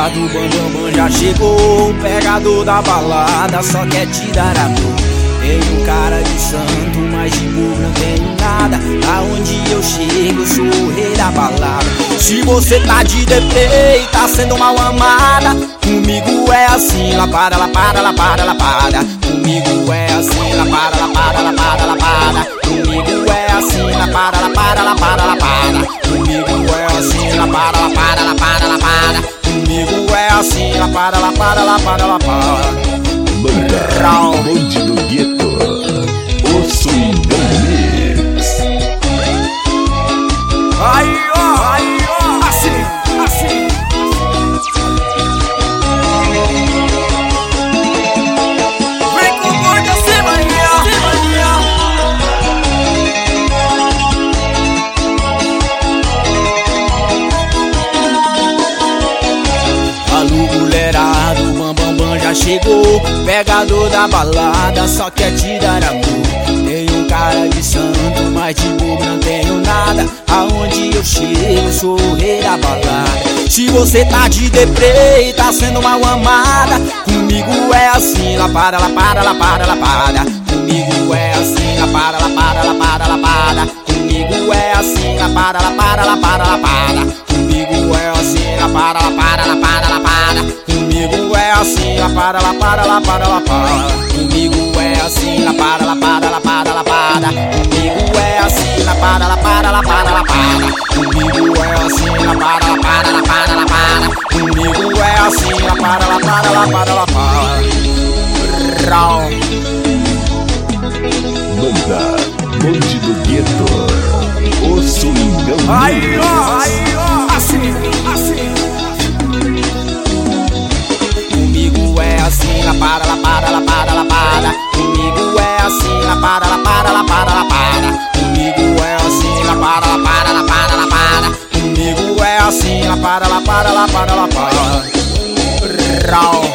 mulherada, o bambambam já chegou. O pegador da balada só quer te dar amor. Tenho cara de santo, mas de burro não tenho nada. Aonde eu chego, eu sou o rei da balada. Se você tá de deprê e tá sendo mal amada, comigo é assim, lapada, lapada, lapada, lapada. Comigo é assim, lapada, lapada, lapada, lapada. Comigo é assim, lapada, lapada, lapada, lapada. Comigo é assim, lapada, lapada, lapada, lapada. Comigo é assim, lapada, lapada, lapada, lapada. Bonde do Gueto, o Swingão Mix. Aí ó, assim, assim. Vem com o bonde assim, mania. Alô, mulherada, o bambambam já chegou. Pegador da balada só quer te dar amor. Tenho cara de santo, mas de bobo não tenho nada. Aonde eu chego, sou o rei da balada. Se você tá de deprê e tá sendo mal amada, comigo é assim, lapada, lapada, lapada, lapada. Comigo é assim, lapada, lapada, lapada, lapada. Comigo é assim, lapada, lapada, lapada, lapada. Comigo é assim, lapada, lapada, lapada, lapada. Comigo é assim, lapada, lapada, lapada, lapada. Comigo é assim, lapada, lapada, lapada, lapada. Comigo é assim, lapada, lapada, lapada, lapada. Comigo é assim, lapada, lapada, lapada, lapada. Comigo é assim, lapada, lapada, lapada, lapada. Banda Bonde do Gueto, o Swingão Mix. Aí ó, assim, assim. Comigo é assim, lapada, lapada, lapada, lapada. Comigo é assim, lapada, lapada, lapada, lapada. Comigo é assim, lapada, lapada, lapada, lapada. Comigo é assim, lapada, lapada, lapada, lapada.